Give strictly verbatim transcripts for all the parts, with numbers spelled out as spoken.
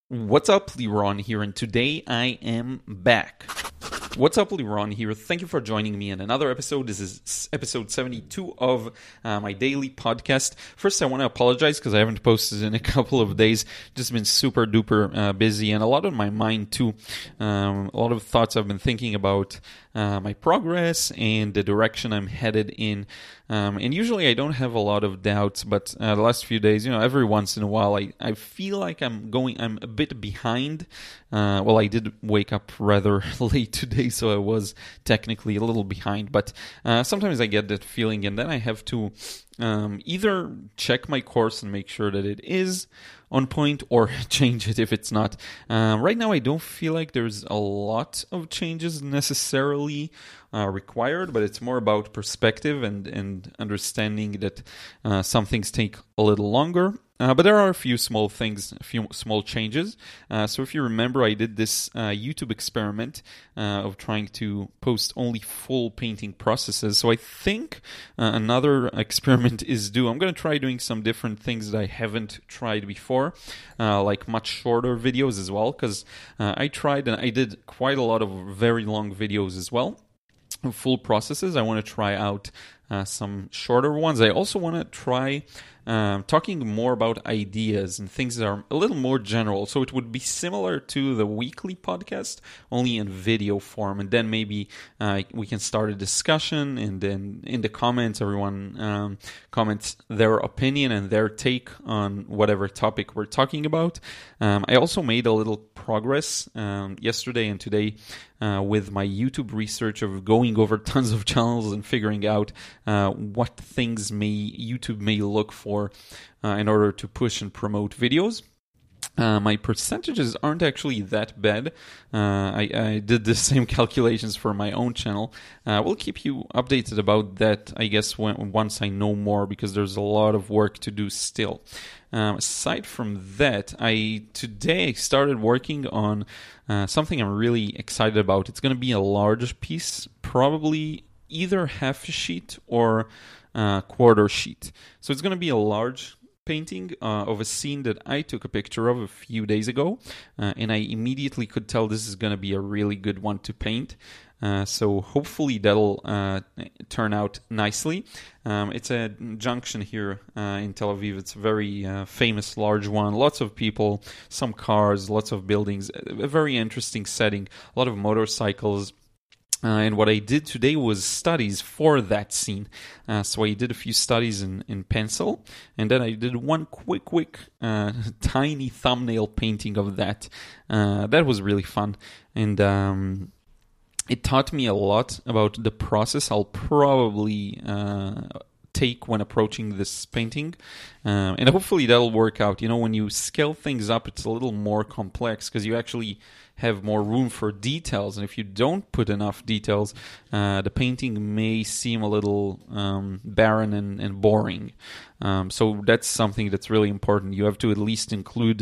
What's up, Liron here, and today I am back. What's up, Liron here. Thank you for joining me in another episode. This is episode seventy-two of uh, my daily podcast. First, I want to apologize because I haven't posted in a couple of days. Just been super duper uh, busy and a lot on my mind too. Um, a lot of thoughts I've been thinking about uh, my progress and the direction I'm headed in. Um, and usually I don't have a lot of doubts, but uh, the last few days, you know, every once in a while, I, I feel like I'm going, I'm a bit behind. Uh, well, I did wake up rather late today, so I was technically a little behind, but uh, sometimes I get that feeling, and then I have to um, either check my course and make sure that it is on point or change it if it's not. Uh, right now, I don't feel like there's a lot of changes necessarily uh, required, but it's more about perspective and, and understanding that uh, some things take a little longer. Uh, but there are a few small things, a few small changes. Uh, so if you remember, I did this uh, YouTube experiment uh, of trying to post only full painting processes. So I think uh, another experiment is due. I'm going to try doing some different things that I haven't tried before, uh, like much shorter videos as well, because uh, I tried and I did quite a lot of very long videos as well. Full processes. I want to try out uh, some shorter ones. I also want to try um, talking more about ideas and things that are a little more general. So it would be similar to the weekly podcast, only in video form. And then maybe uh, we can start a discussion, and then in the comments, everyone um, comments their opinion and their take on whatever topic we're talking about. Um, I also made a little progress um, yesterday and today uh, with my YouTube research of going over tons of channels and figuring out uh, what things may YouTube may look for uh, in order to push and promote videos. Uh, my percentages aren't actually that bad. Uh, I, I did the same calculations for my own channel. Uh, we'll keep you updated about that, I guess, when, once I know more, because there's a lot of work to do still. Um, aside from that, I today started working on uh, something I'm really excited about. It's going to be a large piece, probably either half a sheet or uh, quarter sheet. So it's going to be a large painting uh, of a scene that I took a picture of a few days ago, uh, and I immediately could tell this is going to be a really good one to paint. Uh, so hopefully that'll uh, turn out nicely. Um, it's a junction here uh, in Tel Aviv. It's a very uh, famous large one. Lots of people, some cars, lots of buildings. A very interesting setting. A lot of motorcycles. Uh, and what I did today was studies for that scene. Uh, so I did a few studies in, in pencil, and then I did one quick, quick, uh, tiny thumbnail painting of that. Uh, that was really fun. And um, it taught me a lot about the process I'll probably uh, take when approaching this painting. Uh, and hopefully that'll work out. You know, when you scale things up, it's a little more complex because you actually have more room for details, and if you don't put enough details, uh, the painting may seem a little um, barren and, and boring. Um, so that's something that's really important. You have to at least include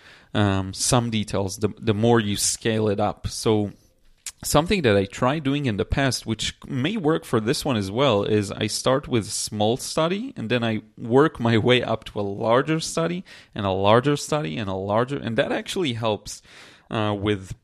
um, some details, the, the more you scale it up. So something that I tried doing in the past, which may work for this one as well, is I start with a small study and then I work my way up to a larger study and a larger study and a larger, and that actually helps uh, with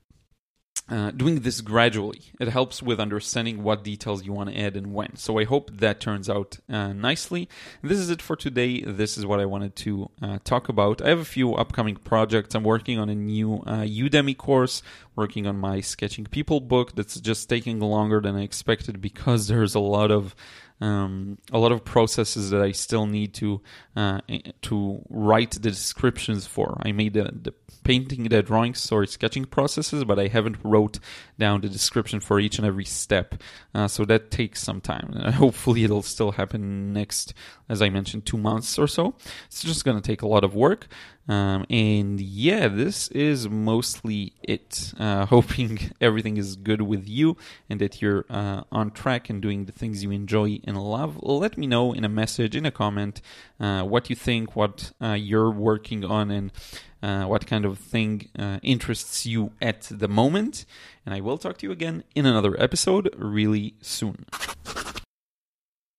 uh, doing this gradually. It helps with understanding what details you want to add and when. So I hope that turns out uh, nicely. This is it for today. This is what I wanted to uh, talk about. I have a few upcoming projects. I'm working on a new uh, Udemy course, working on my Sketching People book that's just taking longer than I expected because there's a lot of Um, a lot of processes that I still need to uh, to write the descriptions for. I made the, the painting, the drawing, sorry, sketching processes, but I haven't wrote down the description for each and every step. Uh, so that takes some time. Uh, hopefully it'll still happen next, as I mentioned, two months or so. It's just going to take a lot of work. Um, and yeah, this is mostly it. Uh, hoping everything is good with you and that you're uh, on track and doing the things you enjoy and love. Let me know in a message, in a comment, uh, what you think, what uh, you're working on, and uh, what kind of thing uh, interests you at the moment. And I will talk to you again in another episode really soon.